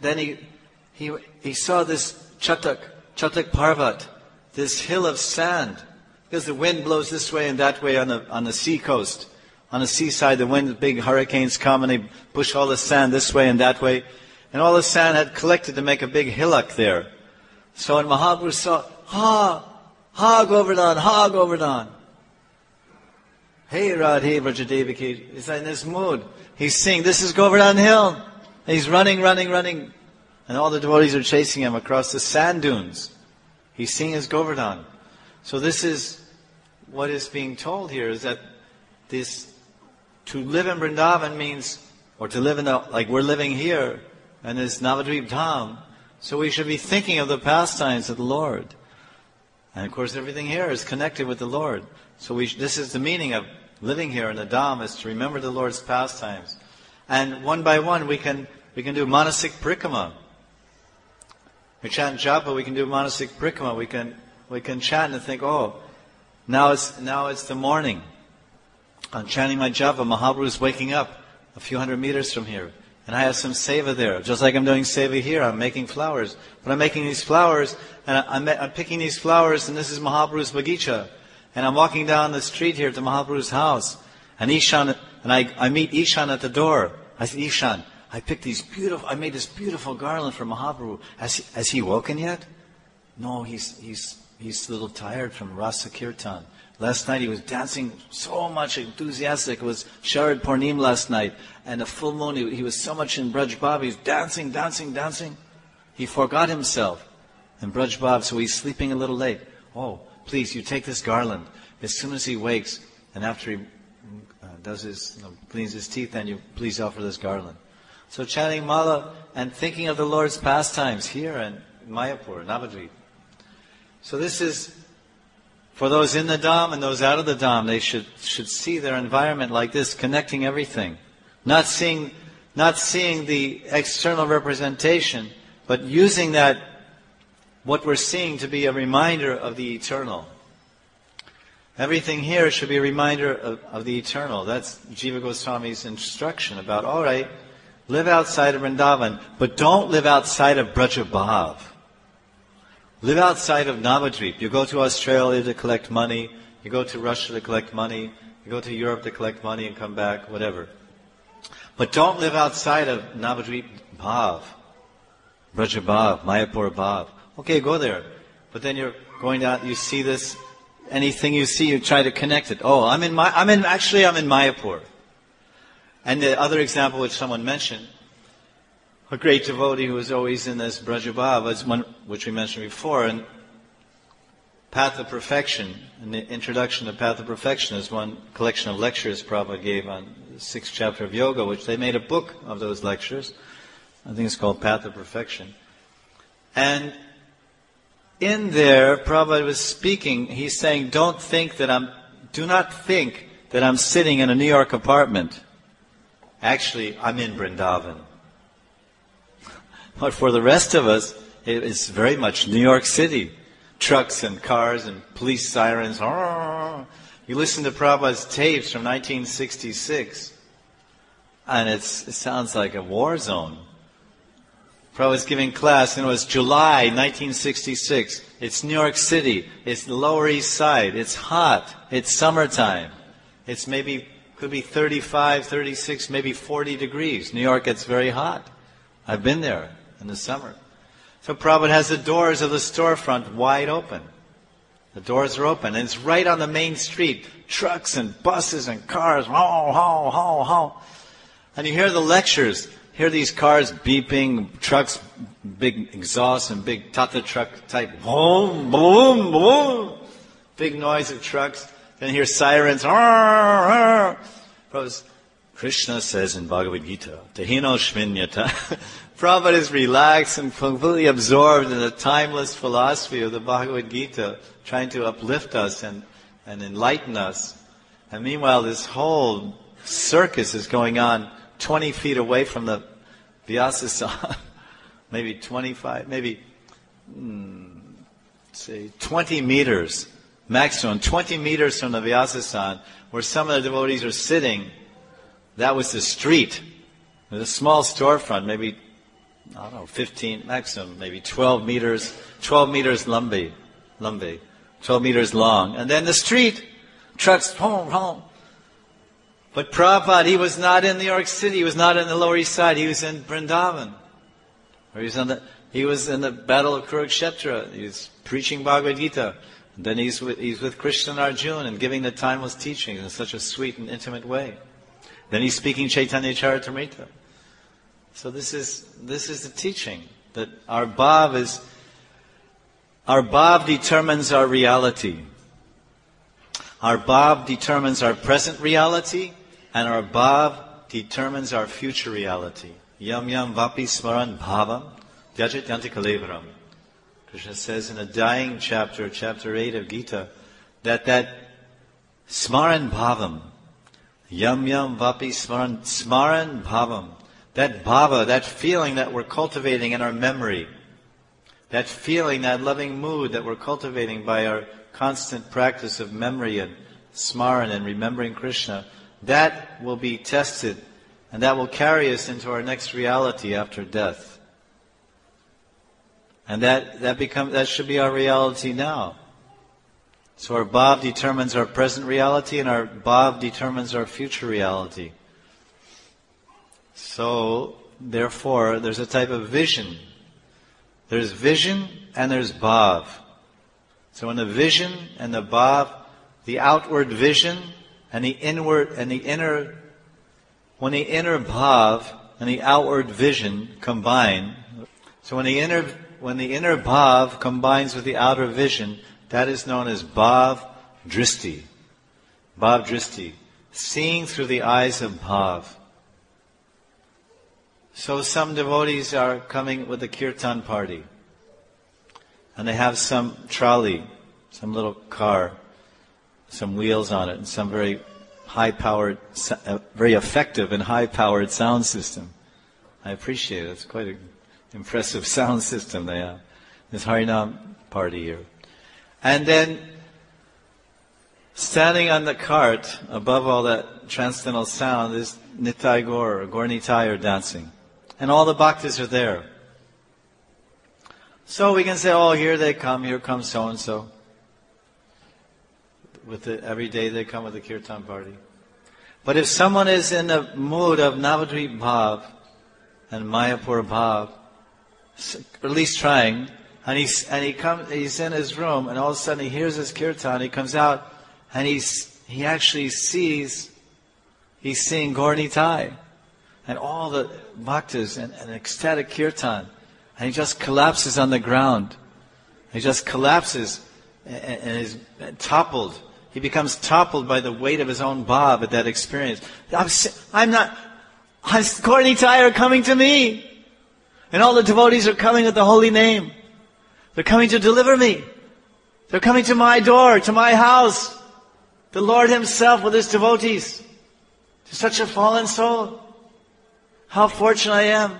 he saw this Chatak Parvat, this hill of sand, because the wind blows this way and that way on the sea coast. On the seaside, the big hurricanes come and they push all the sand this way and that way. And all the sand had collected to make a big hillock there. So when Mahaprabhu saw, Ha Govardhan. Hey Radhe Vrajadevaki, he's in this mood. He's singing, this is Govardhan Hill. And he's running. And all the devotees are chasing him across the sand dunes. He's singing his Govardhan. So this is what is being told here, is that to live in Vrindavan means, or to live like we're living here, and this Navadvip Dham, so we should be thinking of the pastimes of the Lord. And of course everything here is connected with the Lord. So this is the meaning of living here in the Dham, is to remember the Lord's pastimes. And one by one we can do Manasik Parikrama. We chant japa, we can do Manasik Parikrama, we can chant and think, now it's the morning. I'm chanting my japa, Mahaprabhu is waking up a few hundred meters from here. And I have some seva there. Just like I'm doing seva here, I'm making flowers. But I'm making these flowers, and I'm picking these flowers, and this is Mahaprabhu's bagicha. And I'm walking down the street here to Mahaprabhu's house. And I meet Ishan at the door. I said, Ishan, I made this beautiful garland for Mahaprabhu. Has he woken yet? No, he's a little tired from Rasa Kirtan. Last night he was dancing so much, enthusiastic. It was Sharad Purnim last night. And the full moon, he was so much in Braj Bhav. He was dancing. He forgot himself in Braj Bhav, so he's sleeping a little late. Oh, please, you take this garland. As soon as he wakes, and after he does his, cleans his teeth, then you please offer this garland. So chanting mala and thinking of the Lord's pastimes here in Mayapur, Navadvip. So this is, for those in the Dham and those out of the Dham, they should see their environment like this, connecting everything. Not seeing the external representation, but using that, what we're seeing, to be a reminder of the eternal. Everything here should be a reminder of the eternal. That's Jiva Goswami's instruction about, all right, live outside of Vrindavan, but don't live outside of Brajabhav. Live outside of Navadvip. You go to Australia to collect money, you go to Russia to collect money, you go to Europe to collect money and come back, whatever. But don't live outside of Navadvip Bhav, Brajabhav, Mayapur Bhav. Okay, go there. But then you're going out, you see this, anything you see, you try to connect it. Oh, I'm in Mayapur. And the other example which someone mentioned, a great devotee who was always in this Brajabhav, was one which we mentioned before, and Path of Perfection, in the introduction to Path of Perfection is one collection of lectures Prabhupada gave on the 6th chapter of Yoga, which they made a book of those lectures. I think it's called Path of Perfection. And in there, Prabhupada was speaking, he's saying, do not think that I'm sitting in a New York apartment. Actually, I'm in Vrindavan. But for the rest of us, it's very much New York City. Trucks and cars and police sirens. You listen to Prabhupada's tapes from 1966, and it sounds like a war zone. Prabhupada's giving class, and it was July 1966. It's New York City. It's the Lower East Side. It's hot. It's summertime. It's could be 35, 36, maybe 40 degrees. New York gets very hot. I've been there in the summer. So Prabhupada has the doors of the storefront wide open. The doors are open, and it's right on the main street. Trucks and buses and cars, ho, ho, ho, ho. And you hear the lectures. Hear these cars beeping, trucks, big exhaust and big Tata truck type, boom, boom, boom. Big noise of trucks. Then you hear sirens. Krishna says in Bhagavad Gita, Tehino Shminyata. Prabhupada is relaxed and completely absorbed in the timeless philosophy of the Bhagavad Gita, trying to uplift us and enlighten us. And meanwhile, this whole circus is going on 20 feet away from the Vyasasana. Maybe 25, say 20 meters, maximum 20 meters from the Vyasasana, where some of the devotees are sitting. That was the street. With a small storefront, maybe, 15, maximum, maybe 12 meters lambe, 12 meters long. And then the street, trucks, home. But Prabhupada, he was not in New York City, he was not in the Lower East Side, he was in Vrindavan. Or he was in the Battle of Kurukshetra, he was preaching Bhagavad Gita. And then he's with Krishna and Arjuna and giving the timeless teachings in such a sweet and intimate way. Then he's speaking Chaitanya Charitamrita. So this is the teaching, that our bhav determines our reality. Our bhav determines our present reality, and our bhav determines our future reality. Yam yam vapi smaran bhavam dyajit yanti kalevaram. Krishna says in a dying chapter, chapter 8 of Gita, that smaran bhavam, yam yam vapi smaran bhavam, that bhava, that feeling that we're cultivating in our memory, that feeling, that loving mood that we're cultivating by our constant practice of memory and smaran and remembering Krishna, that will be tested, and that will carry us into our next reality after death. And that should be our reality now. So our bhav determines our present reality, and our bhav determines our future reality. So, therefore, there's a type of vision. There's vision and there's bhav. So in the vision and the bhav, the outward vision and the inner, when the inner bhav and the outward vision combine, so when the inner bhav combines with the outer vision, that is known as bhav dristi. Bhav dristi. seeing through the eyes of bhav. So some devotees are coming with a kirtan party, and they have some trolley, some little car, some wheels on it, and some very high-powered, very effective and high-powered sound system. I appreciate it. It's quite an impressive sound system they have. This Harinam party here. And then, standing on the cart, above all that transcendental sound, is Nitai Gaur, or Gaur Nitai are dancing. And all the bhaktas are there. So we can say, oh, here they come, here comes so-and-so. Every day they come with a kirtan party. But if someone is in the mood of Navadvip Bhav and Mayapur Bhav, or at least trying, and he's in his room, and all of a sudden he hears his kirtan, he comes out, and he actually sees, he's seeing Gaur Nitai, and all the bhaktas, and ecstatic kirtan, and he just collapses on the ground. He just collapses and is toppled. He becomes toppled by the weight of his own bhav at that experience. Gaur Nitai are coming to me. And all the devotees are coming with the holy name. They're coming to deliver me. They're coming to my door, to my house. The Lord Himself with His devotees. To such a fallen soul. How fortunate I am.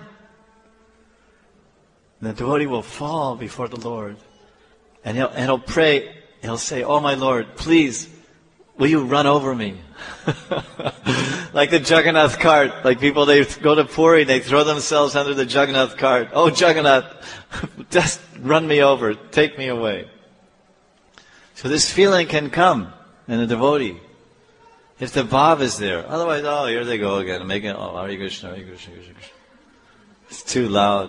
And the devotee will fall before the Lord. And he'll pray. He'll say, oh my Lord, please, will you run over me? Like the Jagannath cart. Like people, they go to Puri, they throw themselves under the Jagannath cart. Oh Jagannath, just run me over, take me away. So this feeling can come in a devotee. If the bhav is there. Otherwise, oh, here they go again, making, oh, Hare Krishna, Hare Krishna, Hare Krishna. It's too loud.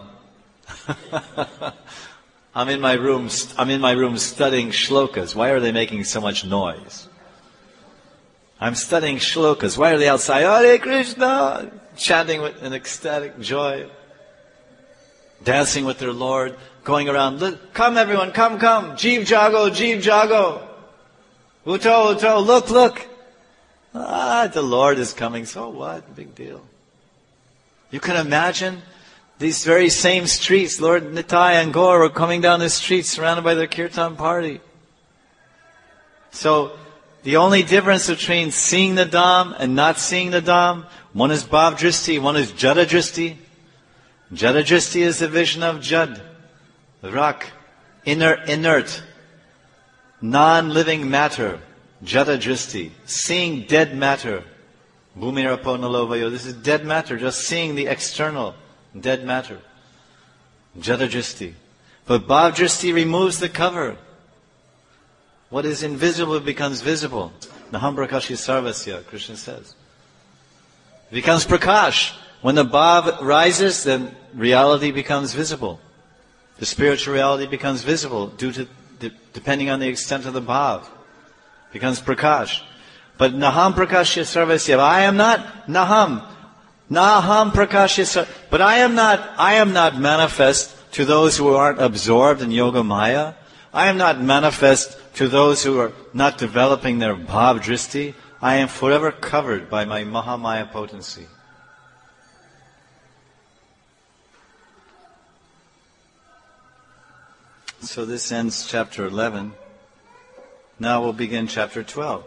I'm in my room studying shlokas. Why are they making so much noise? I'm studying shlokas. Why are they outside? Hare Krishna! Chanting with an ecstatic joy. Dancing with their Lord. Going around. Look, come everyone, come. Jeev Jago, Jeev Jago. Uto, Uto, look. The Lord is coming. So what? Big deal. You can imagine these very same streets, Lord Nitai and Gaur were coming down the streets surrounded by their kirtan party. So, the only difference between seeing the Dham and not seeing the Dham, one is Bhav Dristi, one is Jada Dristi. Jada Dristi is the vision of Jad, Rak, inert, non-living matter, Jada Dristi, seeing dead matter. Bhumirapo Nalovayo, this is dead matter, just seeing the external. Dead matter. Jada Dristi. But Bhav Dristi removes the cover. What is invisible becomes visible. Naham Prakashya Sarvasya, Krishna says. It becomes Prakash. When the Bhav rises, then reality becomes visible. The spiritual reality becomes visible depending on the extent of the Bhav. Becomes Prakash. But Naham Prakashya Sarvasya. I am not Naham. Naham Prakashya. But I am not manifest to those who aren't absorbed in Yoga Maya. I am not manifest to those who are not developing their Bhav Dristi. I am forever covered by my Mahamaya potency. So this ends chapter 11. Now we'll begin chapter 12.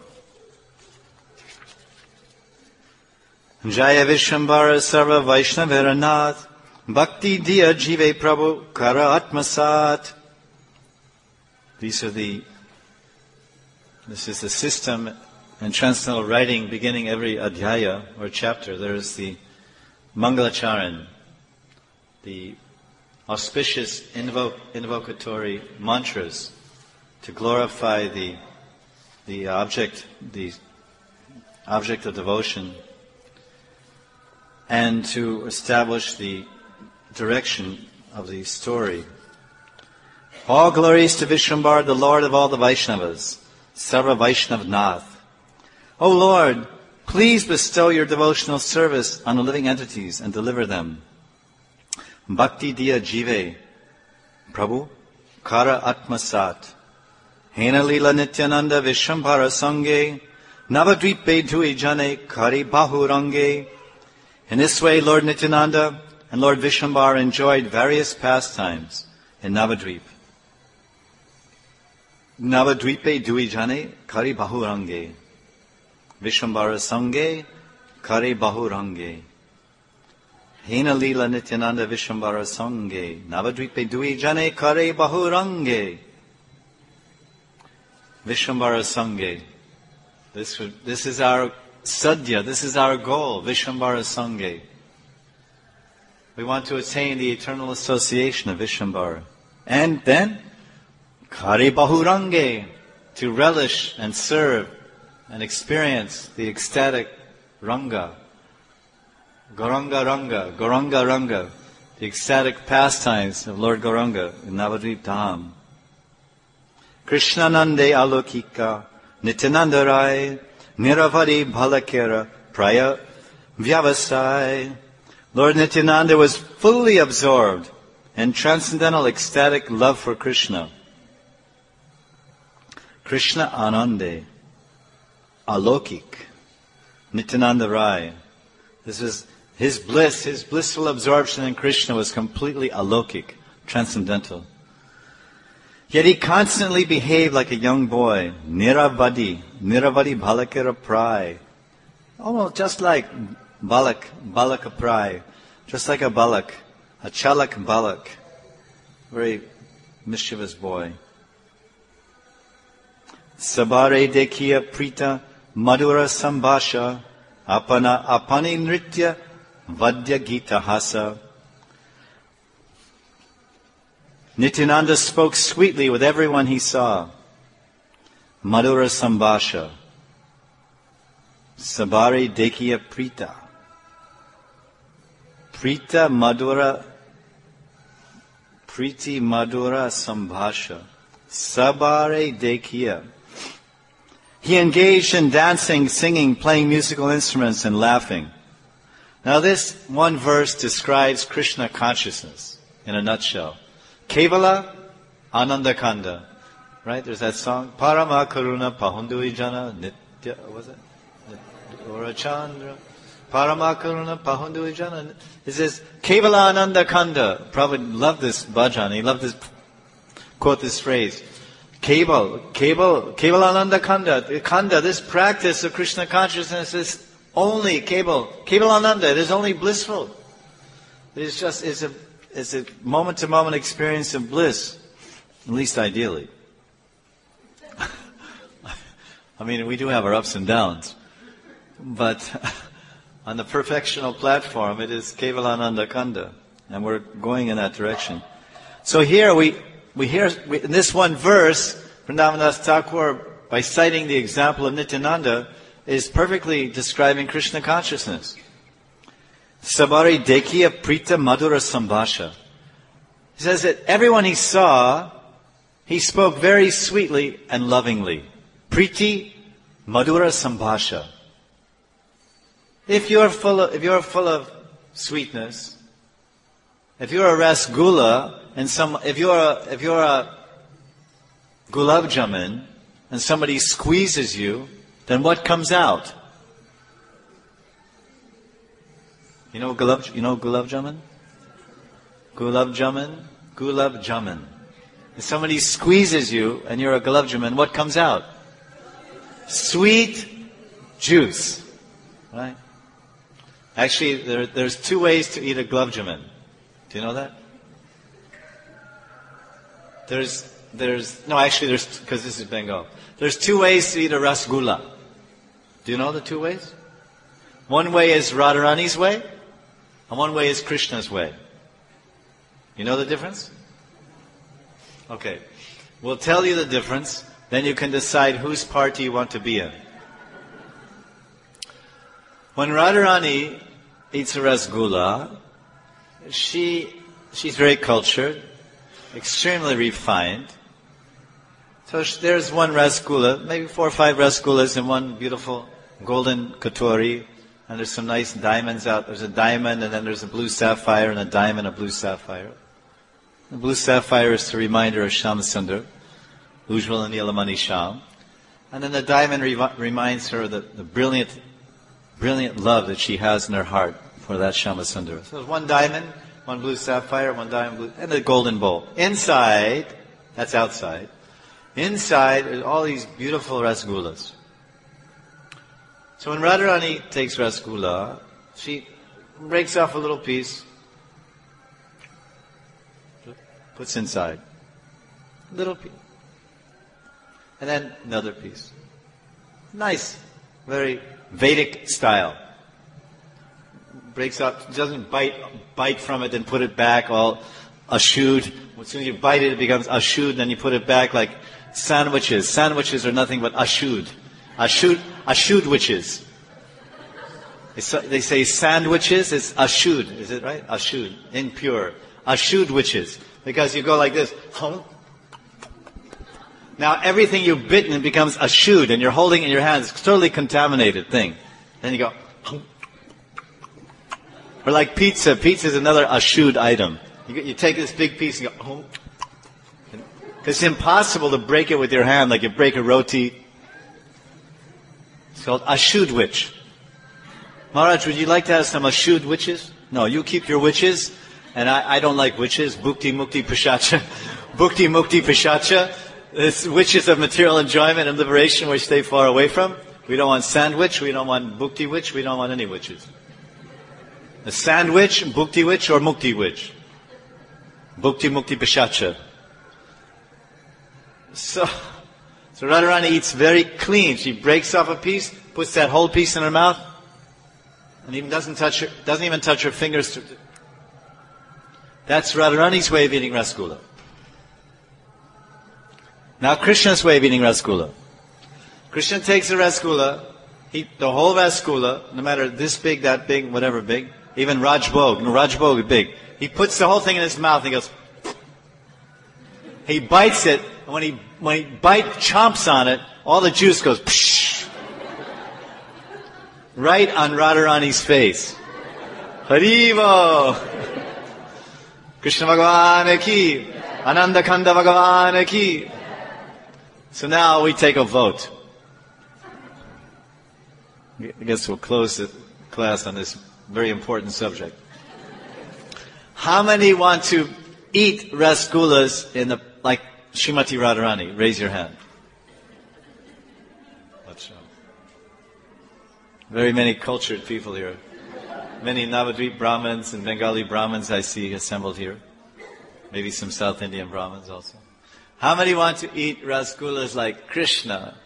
Jaya Vishwambara Sarva Vaishnavera Bhakti Diya Jive Prabhu Kara Atmasat. This is the system in transcendental writing beginning every adhyaya or chapter. There is the Mangalacharan, the auspicious invocatory mantras to glorify the object of devotion, and to establish the direction of the story. All glories to Vishwambar, the Lord of all the Vaishnavas, Sarva Vaishnav Nath. O Lord, please bestow your devotional service on the living entities and deliver them. Bhakti Diya Jive, Prabhu, Kara Atmasat, Hena Lila Nityananda Vishwambara Sange, Navadvipe dui jane kari bahurange. In this way, Lord Nityananda and Lord Vishwambara enjoyed various pastimes in Navadvip. Navadvipe dui jane kari bahurange. Vishwambara sange kari bahurange. Hena lila Nityananda Vishwambara sange. Navadvipe dui jane kari bahurange. Vishwambara sange. This is our sadhya, this is our goal, Vishwambara sange. We want to attain the eternal association of Vishwambara. And then, kari bahurange, to relish and serve and experience the ecstatic ranga. Gauranga Ranga, the ecstatic pastimes of Lord Gauranga in Navadvip Dham. Krishnanande alokika, Nityananda Rai, Niravadi Bhalakera, Praya Vyavasai. Lord Nityananda was fully absorbed in transcendental ecstatic love for Krishna. Krishna Anande, Alokik, Nityananda Rai. This is his bliss, his blissful absorption in Krishna was completely alokik, transcendental. Yet he constantly behaved like a young boy, Niravadi Bhalakera Prai. Almost just like Balaka Prai, just like a Balak, a Chalak Balak, very mischievous boy. Sabare Dekhiya Prita Madhura Sambhasha Apani Nritya Vadya Gita Hasa. Nityananda spoke sweetly with everyone he saw. Madhura Sambhasha. Sabare Dekhiya Prita. Prita Madhura. Priti Madhura Sambhasha. Sabare Dekhiya. He engaged in dancing, singing, playing musical instruments, and laughing. Now this one verse describes Krishna consciousness in a nutshell. Kevala Anandakanda. Right? There's that song. Parama Karuna Pahundu Jana Nitya, was it? Ora Chandra. Parama Karuna Pahundu Jana. It says, Kevala Anandakanda. Prabhupada loved this bhajan. He loved this, quote this phrase. Kevala Anandakanda. Kanda, this practice of Krishna consciousness is only Kevalananda. It is only blissful. It's a moment-to-moment experience of bliss, at least ideally. I mean, we do have our ups and downs, but on the perfectional platform, it is Kevalananda Kanda, and we're going in that direction. So here we hear in this one verse, Vrindavan Thakur, by citing the example of Nityananda, is perfectly describing Krishna consciousness. Sabari Dekhiya Prita Madhura Sambhasha. He says that everyone he saw, he spoke very sweetly and lovingly. Priti Madhura Sambhasha. If you're full of sweetness, if you're a rasgula and if you're a gulab jamun and somebody squeezes you, then what comes out? You know gulab jamun? Gulab jamun. If somebody squeezes you and you're a gulab jamun, what comes out? Sweet juice. Right? Actually, there's two ways to eat a gulab jamun. Do you know that? There's because this is Bengal. There's two ways to eat a rasgulla. Do you know the two ways? One way is Radharani's way, and one way is Krishna's way. You know the difference? Okay. We'll tell you the difference, then you can decide whose party you want to be in. When Radharani eats a rasgulla, she's very cultured, extremely refined. So there's one rasgulla, maybe 4 or 5 rasgullas in one beautiful golden katori, and there's some nice diamonds out. There's a diamond, and then there's a blue sapphire, and a diamond, a blue sapphire. The blue sapphire is to remind her of Shyam Sundar, Ujjwala Nilamani Shyam. And then the diamond reminds her of the brilliant love that she has in her heart for that Shyamasundara. So there's one diamond, one blue sapphire, one diamond blue, and a golden bowl. Inside, that's outside. Inside is all these beautiful rasgullas. So when Radharani takes rasgulla, she breaks off a little piece, puts inside. Little piece. And then another piece. Nice, very Vedic style. Breaks up, doesn't bite from it and put it back all ashud. As soon as you bite it, it becomes ashud, then you put it back like sandwiches. Sandwiches are nothing but ashud. Ashud witches. They say sandwiches is ashud, is it right? Ashud, impure. Ashud witches. Because you go like this. Now everything you've bitten becomes ashud, and you're holding it in your hands. It's a totally contaminated thing. Then you go. Or like pizza. Pizza is another ashud item. You take this big piece and go. It's impossible to break it with your hand like you break a roti. It's called ashud witch. Maharaj, would you like to have some ashud witches? No, you keep your witches, and I don't like witches. Bhukti mukti pishacha. Bhukti mukti pishacha. This witches of material enjoyment and liberation we stay far away from. We don't want sandwich, we don't want bhukti witch, we don't want any witches. A sandwich, bhukti witch, or mukti witch. Bhukti mukti pishacha. So Radharani eats very clean. She breaks off a piece, puts that whole piece in her mouth, and even doesn't even touch her fingers. That's Radharani's way of eating rasgulla. Now Krishna's way of eating rasgulla. Krishna takes the rasgulla, the whole rasgulla, no matter this big, that big, whatever big, even Rajbhog, Rajbhog is big. He puts the whole thing in his mouth and he goes, he bites it, and when he chomps on it, all the juice goes, psh, right on Radharani's face. Haribo! Krishna Bhagavan ki, Ananda Kanda Bhagavan ki. So now we take a vote. I guess we'll close the class on this very important subject. How many want to eat rasgullas like Srimati Radharani? Raise your hand. Let's show. Very many cultured people here. Many Navadvip Brahmins and Bengali Brahmins I see assembled here. Maybe some South Indian Brahmins also. How many want to eat rasgullas like Krishna?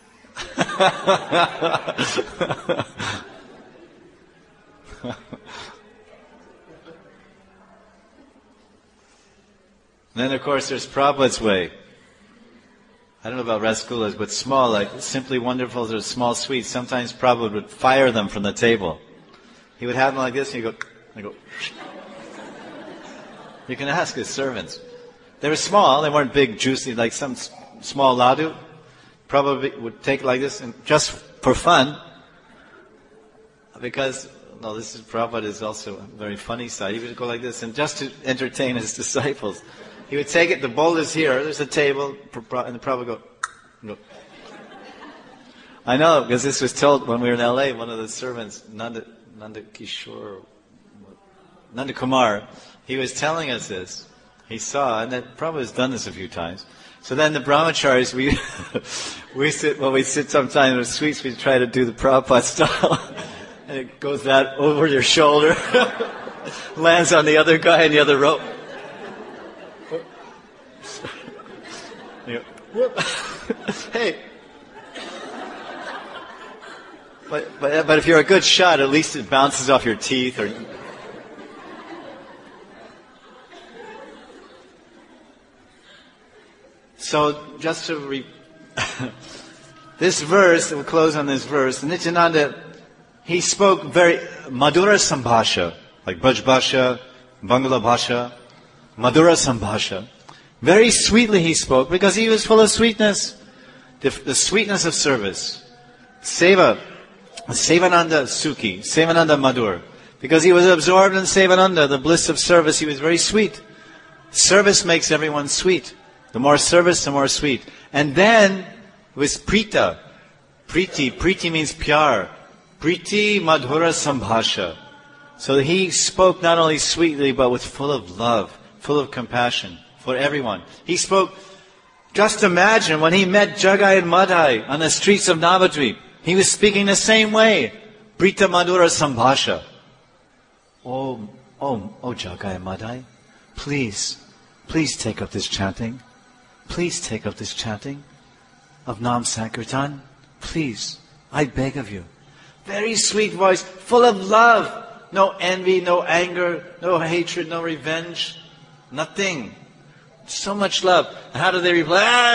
Then of course there's Prabhupada's way. I don't know about rasgullas, but small, like Simply Wonderful, they're small sweets. Sometimes Prabhupada would fire them from the table. He would have them like this and he'd go. You can ask his servants. They were small, they weren't big, juicy, like some small laddu. Prabhupada would take it like this, and just for fun, because, Prabhupada is also a very funny side. He would go like this, and just to entertain his disciples, he would take it, the bowl is here, there's a table, and the Prabhupada would go. I know, because this was told when we were in LA, one of the servants, Nanda Kumar, he was telling us this. He saw, and that Prabhupada has done this a few times. So then the brahmacharis, we sit sometimes with sweets, we try to do the Prabhupada style. And it goes that over your shoulder, lands on the other guy in the other row. Hey. But if you're a good shot, at least it bounces off your teeth or... So, just to this verse, we'll close on this verse. Nityananda, he spoke very Madhura Sambhasha, like Braj Bhasha, Bangla Bhasha, Madhura Sambhasha. Very sweetly he spoke, because he was full of sweetness. The sweetness of service. Seva, Sevananda Sukhi, Sevananda Madhur. Because he was absorbed in Sevananda, the bliss of service, he was very sweet. Service makes everyone sweet. The more service, the more sweet. And then, It was Prita. Priti means pyar. Priti madhura sambhasha. So he spoke not only sweetly, but with full of love, full of compassion for everyone. He spoke, just imagine when he met Jagai and Madhai on the streets of Navadvip, he was speaking the same way. Prita madhura sambhasha. Oh Jagai and Madhai, please take up this chanting. Please take up this chanting of Nam Sankirtan. Please, I beg of you. Very sweet voice, full of love. No envy, no anger, no hatred, no revenge. Nothing. So much love. And how do they reply?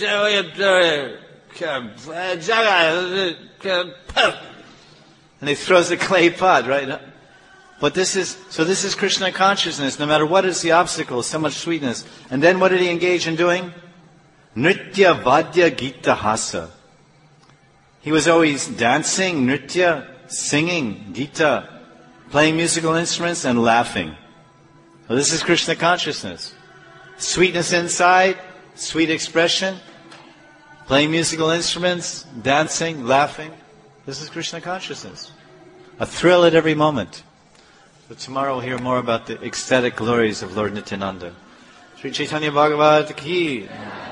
And he throws a clay pot, right? But this is Krishna consciousness. No matter what is the obstacle, so much sweetness. And then what did he engage in doing? Nritya Vadya Gita Hasa. He was always dancing, nritya, singing, Gita, playing musical instruments and laughing. Well, this is Krishna consciousness. Sweetness inside, sweet expression, playing musical instruments, dancing, laughing. This is Krishna consciousness. A thrill at every moment. But tomorrow we'll hear more about the ecstatic glories of Lord Nityananda. Sri Chaitanya Bhagavat Ki.